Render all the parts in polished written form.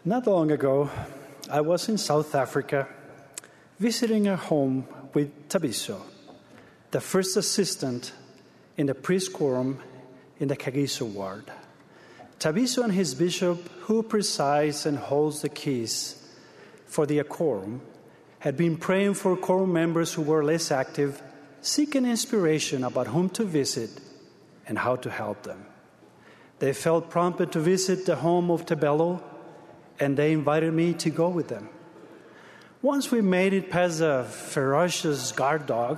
Not long ago, I was in South Africa visiting a home with Thabiso, the first assistant in the priest quorum in the Kagiso ward. Thabiso and his bishop, who presides and holds the keys for the quorum, had been praying for quorum members who were less active, seeking inspiration about whom to visit and how to help them. They felt prompted to visit the home of Tebelo, and they invited me to go with them. Once we made it past a ferocious guard dog,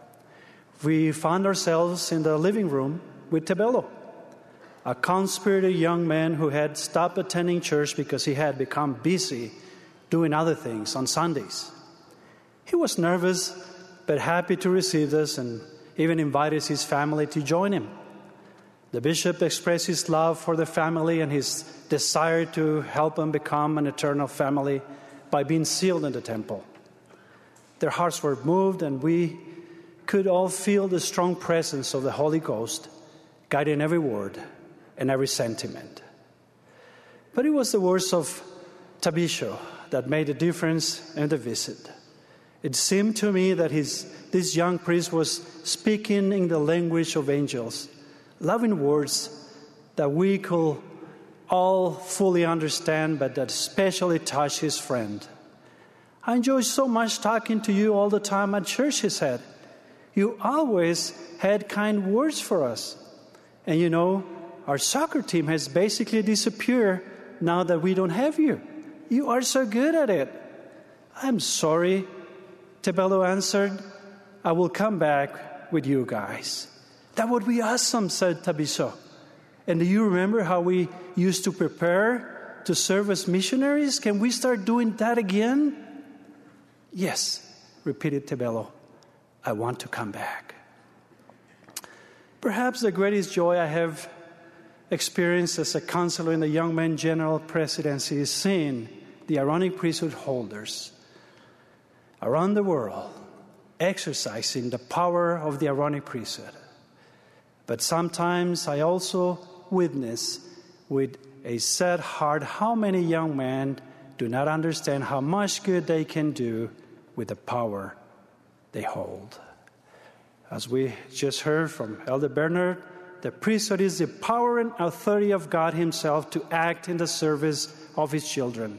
we found ourselves in the living room with Tebelo, a conspirator young man who had stopped attending church because he had become busy doing other things on Sundays. He was nervous but happy to receive us and even invited his family to join him. The bishop expressed his love for the family and his desire to help them become an eternal family by being sealed in the temple. Their hearts were moved, and we could all feel the strong presence of the Holy Ghost guiding every word and every sentiment. But it was the words of Thabiso that made a difference in the visit. It seemed to me that this young priest was speaking in the language of angels, loving words that we could all fully understand, but that especially touched his friend. I enjoy so much talking to you all the time at church, he said. You always had kind words for us. And you know, our soccer team has basically disappeared now that we don't have you. You are so good at it. I'm sorry, Tebelo answered. I will come back with you guys. That would be awesome, said Thabiso. And do you remember how we used to prepare to serve as missionaries? Can we start doing that again? Yes, repeated Tebelo. I want to come back. Perhaps the greatest joy I have experienced as a counselor in the Young Men General Presidency is seeing the Aaronic priesthood holders around the world exercising the power of the Aaronic priesthood. But sometimes I also witness with a sad heart how many young men do not understand how much good they can do with the power they hold. As we just heard from Elder Bernard, the priesthood is the power and authority of God Himself to act in the service of His children.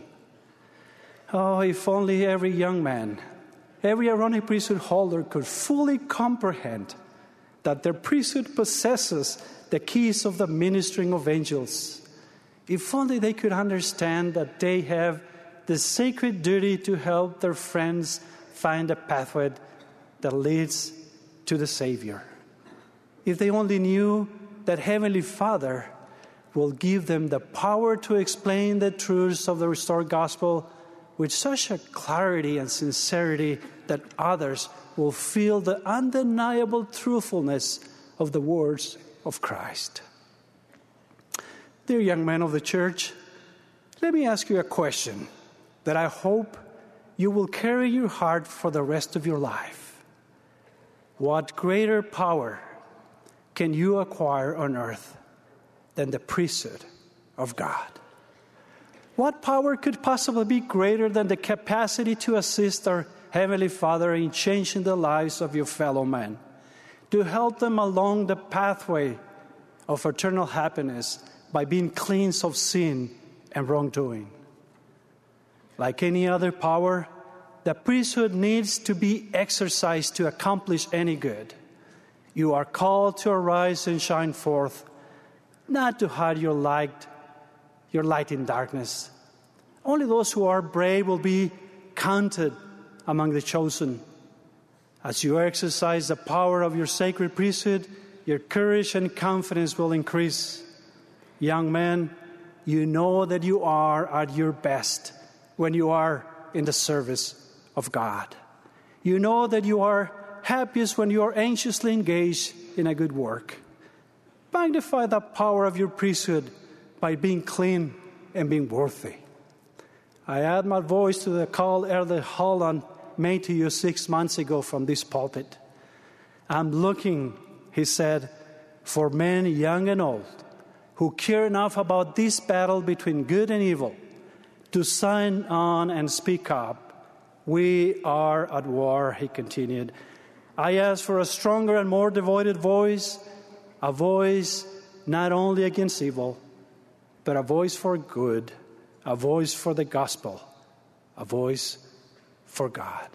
Oh, if only every young man, every Aaronic priesthood holder could fully comprehend that their priesthood possesses the keys of the ministering of angels. If only they could understand that they have the sacred duty to help their friends find a pathway that leads to the Savior. If they only knew that Heavenly Father will give them the power to explain the truths of the restored gospel with such a clarity and sincerity that others will feel the undeniable truthfulness of the words of Christ. Dear young men of the church, let me ask you a question that I hope you will carry in your heart for the rest of your life. What greater power can you acquire on earth than the priesthood of God? What power could possibly be greater than the capacity to assist our Heavenly Father in changing the lives of your fellow men, to help them along the pathway of eternal happiness by being cleansed of sin and wrongdoing? Like any other power, the priesthood needs to be exercised to accomplish any good. You are called to arise and shine forth, not to hide your light in darkness. Only those who are brave will be counted among the chosen. As you exercise the power of your sacred priesthood, your courage and confidence will increase. Young men, you know that you are at your best when you are in the service of God. You know that you are happiest when you are anxiously engaged in a good work. Magnify the power of your priesthood by being clean and being worthy. I add my voice to the call Elder Holland made to you 6 months ago from this pulpit. I'm looking, he said, for men young and old who care enough about this battle between good and evil to sign on and speak up. We are at war, he continued. I ask for a stronger and more devoted voice, a voice not only against evil, but a voice for good, a voice for the gospel, a voice for God.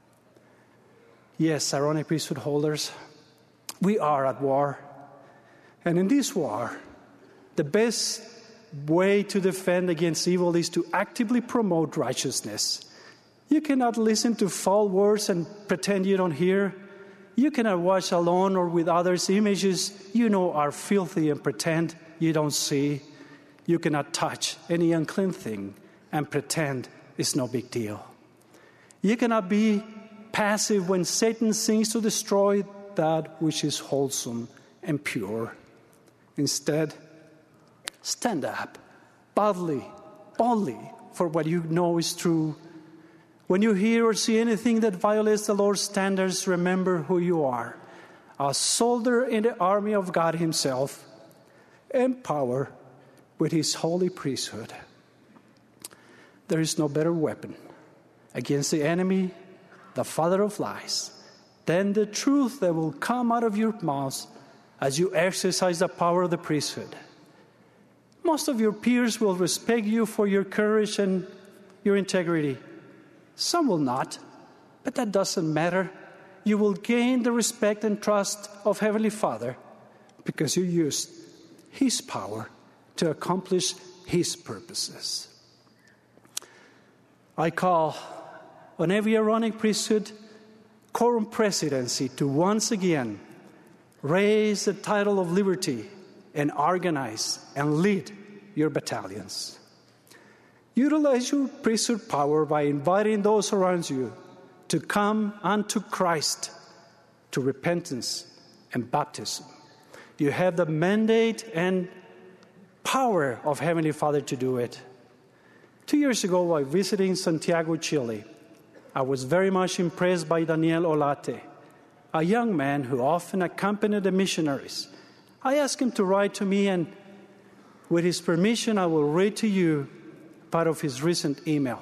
Yes, Aaronic priesthood holders, we are at war. And in this war, the best way to defend against evil is to actively promote righteousness. You cannot listen to foul words and pretend you don't hear. You cannot watch alone or with others images you know are filthy and pretend you don't see. You cannot touch any unclean thing and pretend it's no big deal. You cannot be passive when Satan seeks to destroy that which is wholesome and pure. Instead, stand up boldly for what you know is true. When you hear or see anything that violates the Lord's standards, remember who you are, a soldier in the army of God himself, empowered with his holy priesthood. There is no better weapon against the enemy, the father of lies, than the truth that will come out of your mouth as you exercise the power of the priesthood. Most of your peers will respect you for your courage and your integrity. Some will not, but that doesn't matter. You will gain the respect and trust of Heavenly Father because you used His power to accomplish His purposes. I call on every Aaronic priesthood quorum presidency to once again raise the title of liberty and organize and lead your battalions. Utilize your priesthood power by inviting those around you to come unto Christ, to repentance and baptism. You have the mandate and power of Heavenly Father to do it. 2 years ago, while visiting Santiago, Chile, I was very much impressed by Daniel Olate, a young man who often accompanied the missionaries. I asked him to write to me, and with his permission, I will read to you part of his recent email.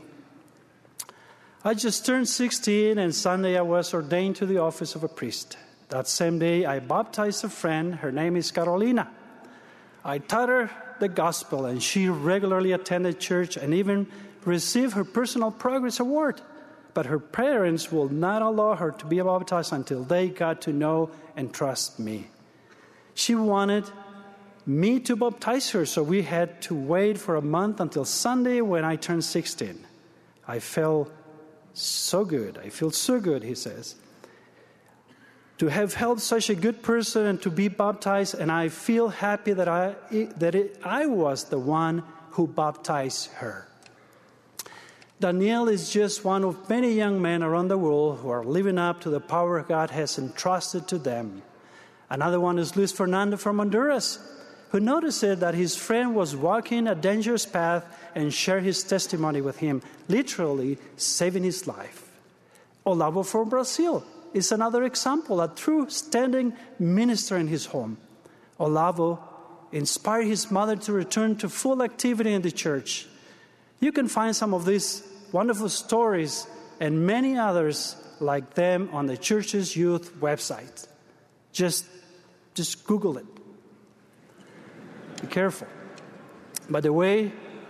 I just turned 16, and Sunday I was ordained to the office of a priest. That same day, I baptized a friend. Her name is Carolina. I taught her the gospel, and she regularly attended church and even received her personal progress award. But her parents will not allow her to be baptized until they got to know and trust me. She wanted me to baptize her, so we had to wait for a month until Sunday when I turned 16. I felt so good. I feel so good, he says, to have helped such a good person and to be baptized, and I feel happy that I was the one who baptized her. Daniel is just one of many young men around the world who are living up to the power God has entrusted to them. Another one is Luis Fernando from Honduras, who noticed that his friend was walking a dangerous path and shared his testimony with him, literally saving his life. Olavo from Brazil is another example, a true standing minister in his home. Olavo inspired his mother to return to full activity in the church. You can find some of these wonderful stories and many others like them on the church's youth website. Just Google it. Be careful. By the way,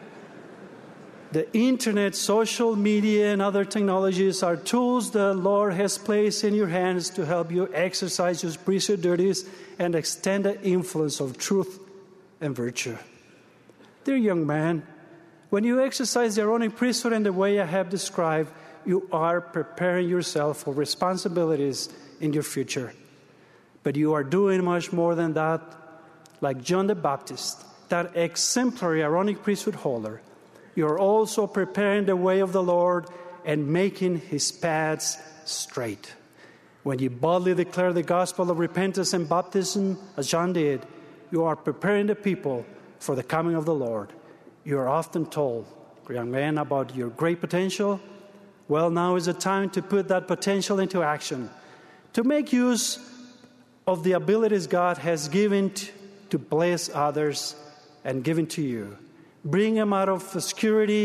the internet, social media, and other technologies are tools the Lord has placed in your hands to help you exercise your priesthood duties and extend the influence of truth and virtue. Dear young man, when you exercise the Aaronic priesthood in the way I have described, you are preparing yourself for responsibilities in your future. But you are doing much more than that. Like John the Baptist, that exemplary Aaronic priesthood holder, you are also preparing the way of the Lord and making His paths straight. When you boldly declare the gospel of repentance and baptism, as John did, you are preparing the people for the coming of the Lord. You are often told, young man, about your great potential. Well, now is the time to put that potential into action, to make use of the abilities God has given to bless others and given to you. Bring them out of obscurity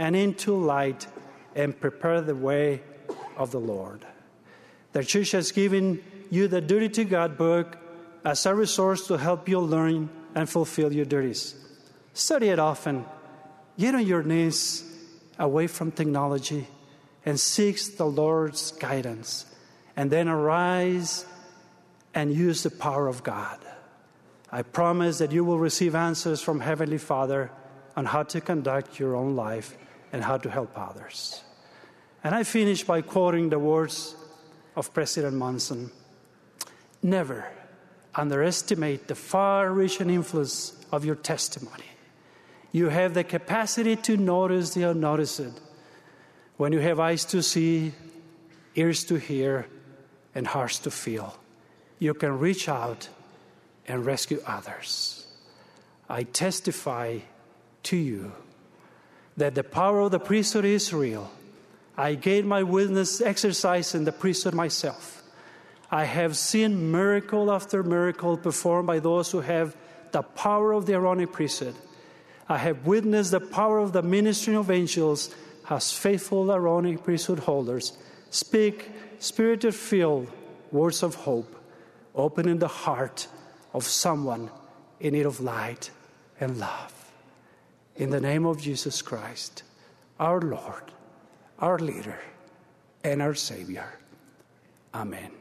and into light and prepare the way of the Lord. The church has given you the Duty to God book as a resource to help you learn and fulfill your duties. Study it often. Get on your knees away from technology and seek the Lord's guidance. And then arise and use the power of God. I promise that you will receive answers from Heavenly Father on how to conduct your own life and how to help others. And I finish by quoting the words of President Monson. Never underestimate the far-reaching influence of your testimony. You have the capacity to notice the unnoticed. When you have eyes to see, ears to hear, and hearts to feel, you can reach out and rescue others. I testify to you that the power of the priesthood is real. I gained my witness exercise in the priesthood myself. I have seen miracle after miracle performed by those who have the power of the Aaronic priesthood. I have witnessed the power of the ministry of angels as faithful Aaronic priesthood holders speak Spirit-filled words of hope, opening the heart of someone in need of light and love. In the name of Jesus Christ, our Lord, our leader, and our Savior. Amen.